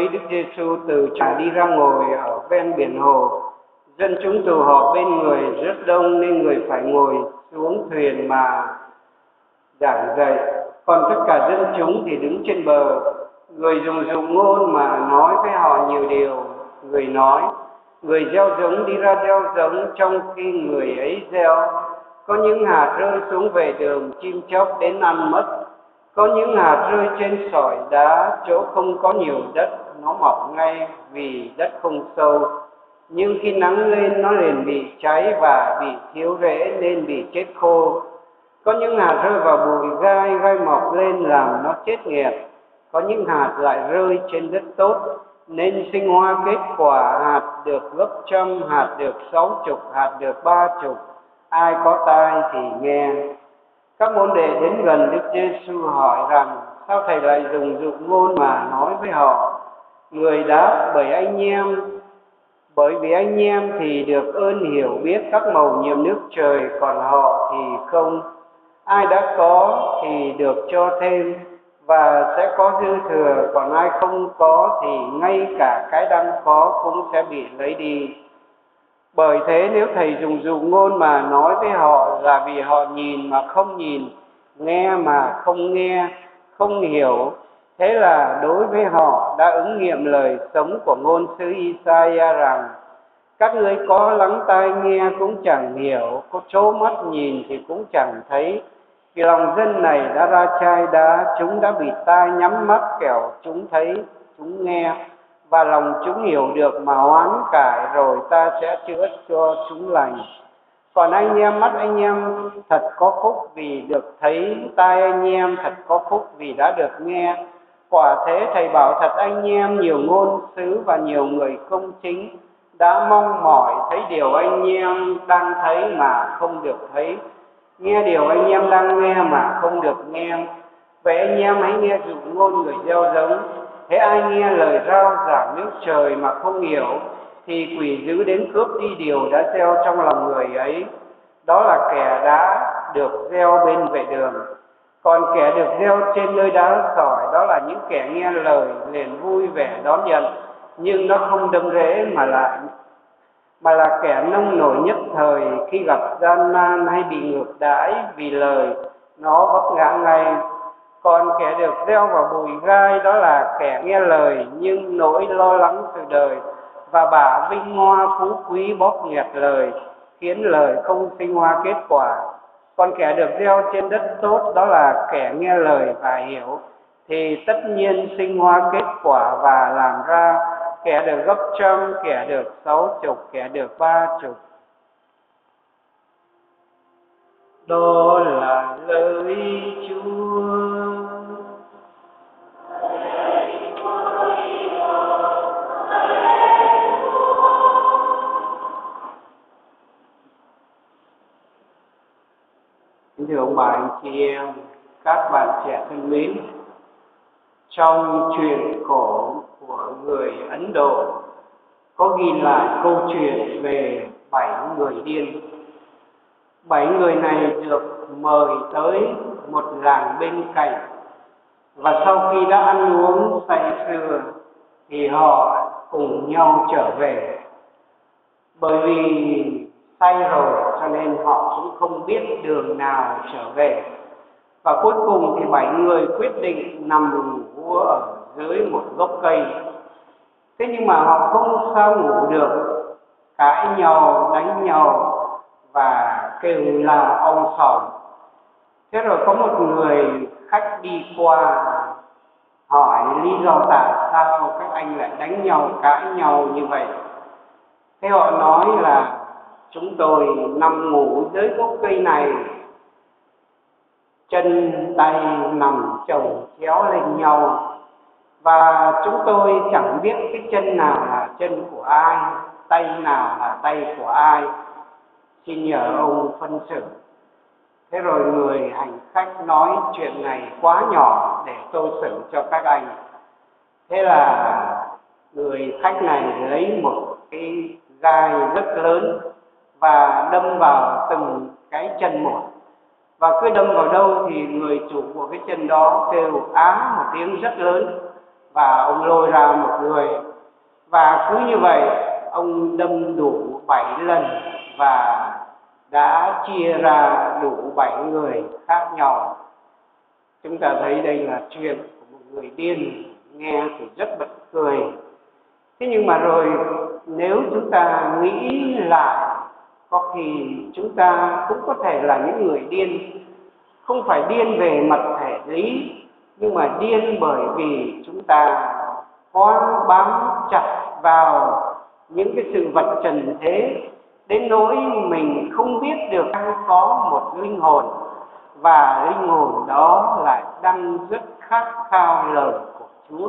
ấy, Đức Giêsu từ trại đi ra ngồi ở ven biển hồ. Dân chúng tụ họp bên người rất đông nên người phải ngồi xuống thuyền mà giảng dạy. Còn tất cả dân chúng thì đứng trên bờ. Người dùng dụ ngôn mà nói với họ nhiều điều. Người nói, người gieo giống đi ra gieo giống, trong khi người ấy gieo, có những hạt rơi xuống về đường, chim chóc đến ăn mất. Có những hạt rơi trên sỏi đá, chỗ không có nhiều đất, nó mọc ngay vì đất không sâu. Nhưng khi nắng lên nó liền bị cháy và vì thiếu rễ nên bị chết khô. Có những hạt rơi vào bụi gai, gai mọc lên làm nó chết nghẹt. Có những hạt lại rơi trên đất tốt nên sinh hoa kết quả, hạt được gấp 100, hạt được 60, hạt được 30. Ai có tai thì nghe. Các môn đệ đến gần Đức Giêsu hỏi rằng, sao thầy lại dùng dụ ngôn mà nói với họ? Người đáp, bởi vì anh em thì được ơn hiểu biết các mầu nhiệm nước trời, còn họ thì không. Ai đã có thì được cho thêm và sẽ có dư thừa, còn ai không có thì ngay cả cái đang có cũng sẽ bị lấy đi. Bởi thế nếu thầy dùng dụ ngôn mà nói với họ là vì họ nhìn mà không nhìn, nghe mà không nghe, không hiểu, thế là đối với họ đã ứng nghiệm lời sống của ngôn sứ Isaiah rằng, các ngươi có lắng tai nghe cũng chẳng hiểu, có trố mắt nhìn thì cũng chẳng thấy. Vì lòng dân này đã ra chai đá, chúng đã bị tai nhắm mắt, kẻo chúng thấy, chúng nghe, và lòng chúng hiểu được mà hoán cải, rồi ta sẽ chữa cho chúng lành. Còn anh em, mắt anh em thật có phúc vì được thấy, tai anh em thật có phúc vì đã được nghe. Quả thế thầy bảo thật anh em, nhiều ngôn sứ và nhiều người công chính đã mong mỏi thấy điều anh em đang thấy mà không được thấy, nghe điều anh em đang nghe mà không được nghe. Vậy anh em hãy nghe dụ ngôn người gieo giống. Thế ai nghe lời rao giảng nước trời mà không hiểu, thì quỷ dữ đến cướp đi điều đã gieo trong lòng người ấy. Đó là kẻ đã được gieo bên vệ đường. Còn kẻ được gieo trên nơi đá sỏi, đó là những kẻ nghe lời liền vui vẻ đón nhận, nhưng nó không đâm rễ mà là kẻ nông nổi nhất thời, khi gặp gian nan hay bị ngược đãi vì lời, nó vấp ngã ngay. Còn kẻ được gieo vào bụi gai, đó là kẻ nghe lời nhưng nỗi lo lắng sự đời và bả vinh hoa phú quý bóp nghẹt lời, khiến lời không sinh hoa kết quả. Còn kẻ được gieo trên đất tốt, đó là kẻ nghe lời và hiểu, thì tất nhiên sinh hoa kết quả và làm ra, kẻ được gấp 100, kẻ được 60, kẻ được 30. Đó là lời Chúa. Kính thưa ông bà, anh chị em, các bạn trẻ thân mến, trong truyện cổ của người Ấn Độ có ghi lại câu chuyện về 7 người điên. 7 người này được mời tới một làng bên cạnh, và sau khi đã ăn uống say sưa thì họ cùng nhau trở về. Bởi vì say rồi cho nên họ cũng không biết đường nào trở về. Và cuối cùng thì 7 người quyết định nằm ngủ ở dưới một gốc cây. Thế nhưng mà họ không sao ngủ được, cãi nhau, đánh nhau và kêu la om sòm. Thế rồi có một người khách đi qua hỏi lý do tại sao các anh lại đánh nhau, cãi nhau như vậy. Thế họ nói là chúng tôi nằm ngủ dưới gốc cây này, chân tay nằm chồng chéo lên nhau, và chúng tôi chẳng biết cái chân nào là chân của ai, tay nào là tay của ai. Xin nhờ ông phân xử. Thế rồi người hành khách nói chuyện này quá nhỏ để tôi xử cho các anh. Thế là người khách này lấy một cái gai rất lớn và đâm vào từng cái chân một. Và cứ đâm vào đâu thì người chủ của cái chân đó kêu á một tiếng rất lớn. và ông lôi ra một người, và cứ như vậy ông đâm đủ 7 lần và đã chia ra đủ 7 người khác nhau. Chúng ta thấy đây là chuyện của một người điên, nghe thì rất bật cười. Thế nhưng mà rồi nếu chúng ta nghĩ lại, có khi chúng ta cũng có thể là những người điên, không phải điên về mặt thể lý, nhưng mà điên bởi vì chúng ta quá bám chặt vào những cái sự vật trần thế, đến nỗi mình không biết được có một linh hồn, và linh hồn đó lại đang rất khát khao lời của Chúa.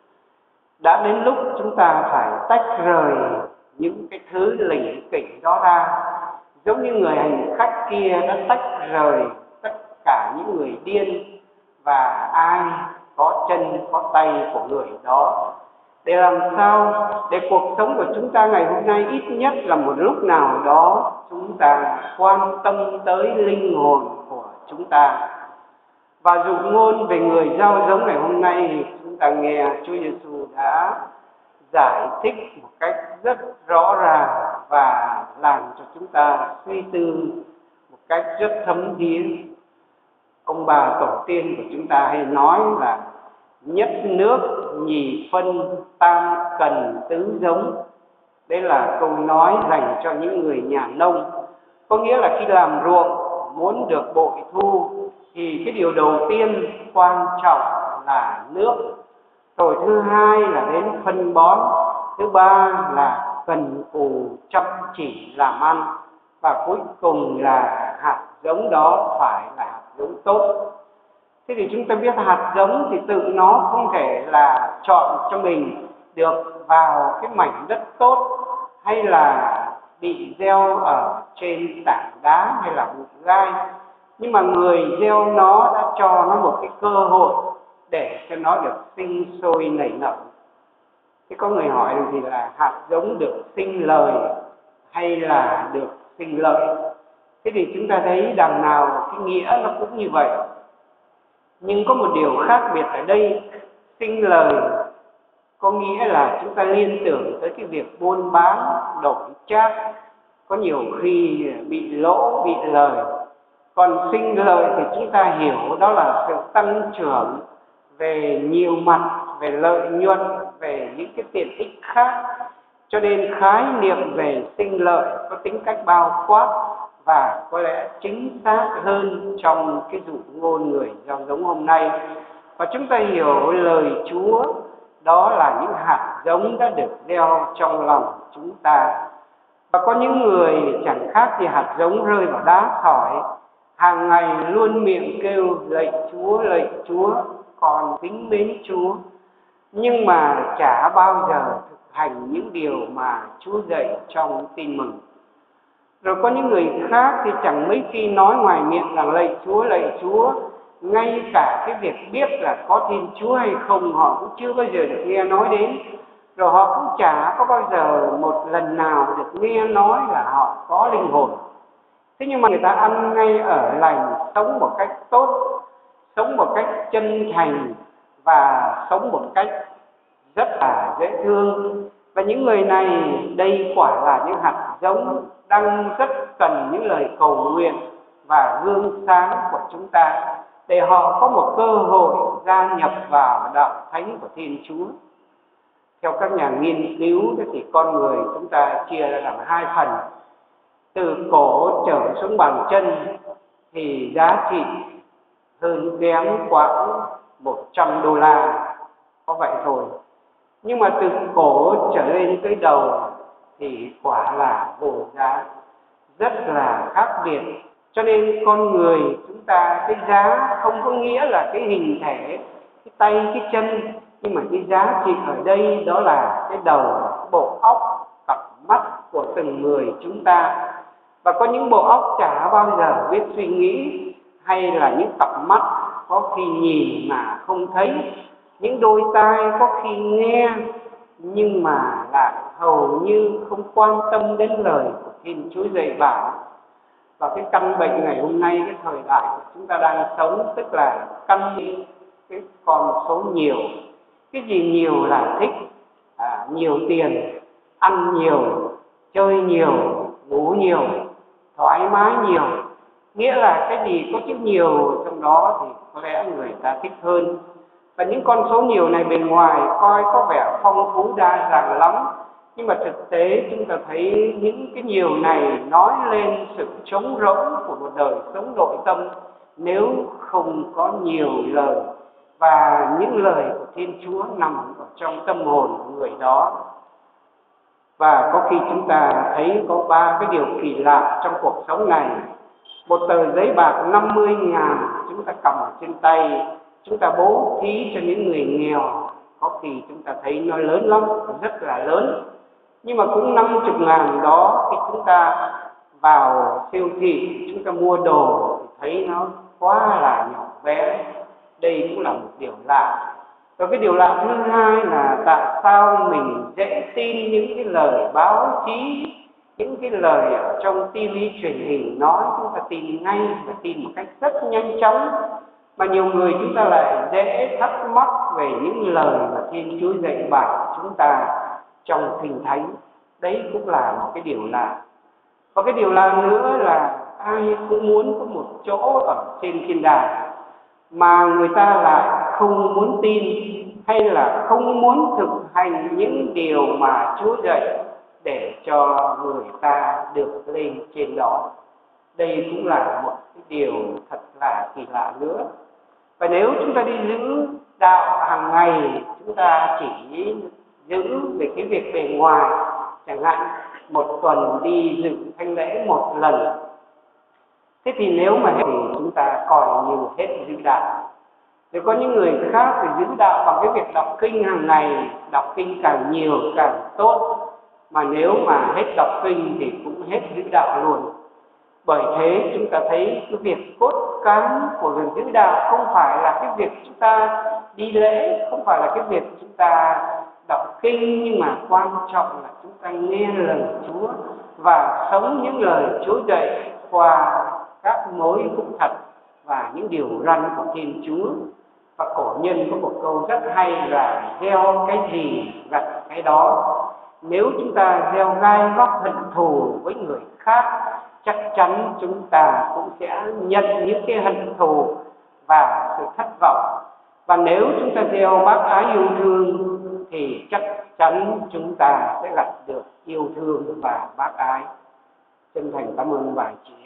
Đã đến lúc chúng ta phải tách rời những cái thứ lỉnh kỉnh đó ra, giống như người hành khách kia đã tách rời tất cả những người điên và ai có chân có tay của người đó, để làm sao để cuộc sống của chúng ta ngày hôm nay ít nhất là một lúc nào đó chúng ta quan tâm tới linh hồn của chúng ta. Và dụ ngôn về người gieo giống ngày hôm nay, chúng ta nghe Chúa Giêsu đã giải thích một cách rất rõ ràng và làm cho chúng ta suy tư một cách rất thấm thía. Ông bà tổ tiên của chúng ta hay nói là nhất nước, nhì phân, tam cần, tứ giống. Đấy là câu nói dành cho những người nhà nông. Có nghĩa là khi làm ruộng muốn được bội thu thì cái điều đầu tiên quan trọng là nước, rồi thứ hai là đến phân bón, thứ ba là cần cù chăm chỉ làm ăn, và cuối cùng là hạt giống đó phải là hạt giống tốt. Thế thì chúng ta biết hạt giống thì tự nó không thể là chọn cho mình được vào cái mảnh đất tốt, hay là bị gieo ở trên tảng đá hay là bụi gai, nhưng mà người gieo nó đã cho nó một cái cơ hội để cho nó được sinh sôi nảy nở. Thế có người hỏi thì là hạt giống được sinh lời hay là được sinh lợi? Thế thì chúng ta thấy đằng nào cái nghĩa nó cũng như vậy. Nhưng có một điều khác biệt ở đây, sinh lời có nghĩa là chúng ta liên tưởng tới cái việc buôn bán đổi chác, có nhiều khi bị lỗ, bị lời. Còn sinh lợi thì chúng ta hiểu đó là sự tăng trưởng về nhiều mặt, về lợi nhuận, về những cái tiện ích khác. Cho nên khái niệm về sinh lợi có tính cách bao quát và có lẽ chính xác hơn trong cái dụ ngôn người gieo giống hôm nay. Và chúng ta hiểu lời Chúa đó là những hạt giống đã được gieo trong lòng chúng ta. Và có những người chẳng khác gì hạt giống rơi vào đá sỏi, hàng ngày luôn miệng kêu lạy Chúa, còn kính mến Chúa, nhưng mà chả bao giờ thực hành những điều mà Chúa dạy trong Tin Mừng. Rồi có những người khác thì chẳng mấy khi nói ngoài miệng rằng lạy Chúa, ngay cả cái việc biết là có Thiên Chúa hay không họ cũng chưa bao giờ được nghe nói đến. Rồi họ cũng chả có bao giờ một lần nào được nghe nói là họ có linh hồn. Thế nhưng mà người ta ăn ngay ở lành, sống một cách tốt, sống một cách chân thành và sống một cách rất là dễ thương. Và những người này đây quả là những hạt giống đang rất cần những lời cầu nguyện và gương sáng của chúng ta, để họ có một cơ hội gia nhập vào đạo thánh của Thiên Chúa. Theo các nhà nghiên cứu thì con người chúng ta chia ra làm hai phần. Từ cổ trở xuống bàn chân thì giá trị hơn kém khoảng $100, có vậy thôi. Nhưng mà từ cổ trở lên tới đầu thì quả là vô giá, rất là khác biệt. Cho nên con người chúng ta, cái giá không có nghĩa là cái hình thể, cái tay, cái chân, nhưng mà cái giá trị ở đây đó là cái đầu, bộ óc, cặp mắt của từng người chúng ta. Và có những bộ óc chả bao giờ biết suy nghĩ, hay là những cặp mắt có khi nhìn mà không thấy, những đôi tai có khi nghe nhưng mà lại hầu như không quan tâm đến lời của Thiên Chúa dạy bảo. Và cái căn bệnh ngày hôm nay, cái thời đại của chúng ta đang sống, tức là căn cái con số nhiều, Cái gì nhiều là thích, nhiều tiền, ăn nhiều, chơi nhiều, ngủ nhiều, thoải mái nhiều. Nghĩa là cái gì có chữ nhiều trong đó thì có lẽ người ta thích hơn. Và những con số nhiều này bên ngoài coi có vẻ phong phú đa dạng lắm, nhưng mà thực tế chúng ta thấy những cái nhiều này nói lên sự trống rỗng của một đời sống nội tâm nếu không có nhiều lời, và những lời của Thiên Chúa nằm ở trong tâm hồn của người đó. Và có khi chúng ta thấy có 3 cái điều kỳ lạ trong cuộc sống này. Một tờ giấy bạc 50.000 chúng ta cầm ở trên tay, chúng ta bố thí cho những người nghèo, có khi chúng ta thấy nó lớn lắm, rất là lớn. Nhưng mà cũng 50.000 đó, khi chúng ta vào siêu thị, chúng ta mua đồ thì thấy nó quá là nhỏ bé. Đây cũng là một điều lạ. Và cái điều lạ thứ hai là tại sao mình dễ tin những cái lời báo chí, những cái lời ở trong TV truyền hình nói, chúng ta tin ngay và tin một cách rất nhanh chóng. Mà nhiều người chúng ta lại dễ thắc mắc về những lời mà Thiên Chúa dạy bảo chúng ta trong Kinh Thánh. Đấy cũng là một cái điều lạ. Và cái điều lạ nữa là ai cũng muốn có một chỗ ở trên thiên đàng, mà người ta lại không muốn tin hay là không muốn thực hành những điều mà Chúa dạy để cho người ta được lên trên đó. Đây cũng là một cái điều thật là kỳ lạ nữa. Và nếu chúng ta đi giữ đạo hàng ngày, chúng ta chỉ giữ về cái việc bề ngoài, chẳng hạn một tuần đi dự thánh lễ một lần, thế thì nếu mà hết thì chúng ta coi như hết giữ đạo. Thì có những người khác thì giữ đạo bằng cái việc đọc kinh hàng ngày, đọc kinh càng nhiều càng tốt. Mà nếu mà hết đọc kinh thì cũng hết giữ đạo luôn. Bởi thế chúng ta thấy cái việc cốt cán của việc giữ đạo không phải là cái việc chúng ta đi lễ, không phải là cái việc chúng ta đọc kinh, nhưng mà quan trọng là chúng ta nghe lời Chúa và sống những lời Chúa dạy qua các mối phúc thật và những điều răn của Thiên Chúa. Và cổ nhân có một câu rất hay là gieo cái gì gặt cái đó. Nếu chúng ta gieo gai góc hận thù với người khác, chắc chắn chúng ta cũng sẽ nhận những cái hận thù và sự thất vọng. Và nếu chúng ta gieo bác ái yêu thương thì chắc chắn chúng ta sẽ gặt được yêu thương và bác ái. Chân thành cảm ơn bà chị.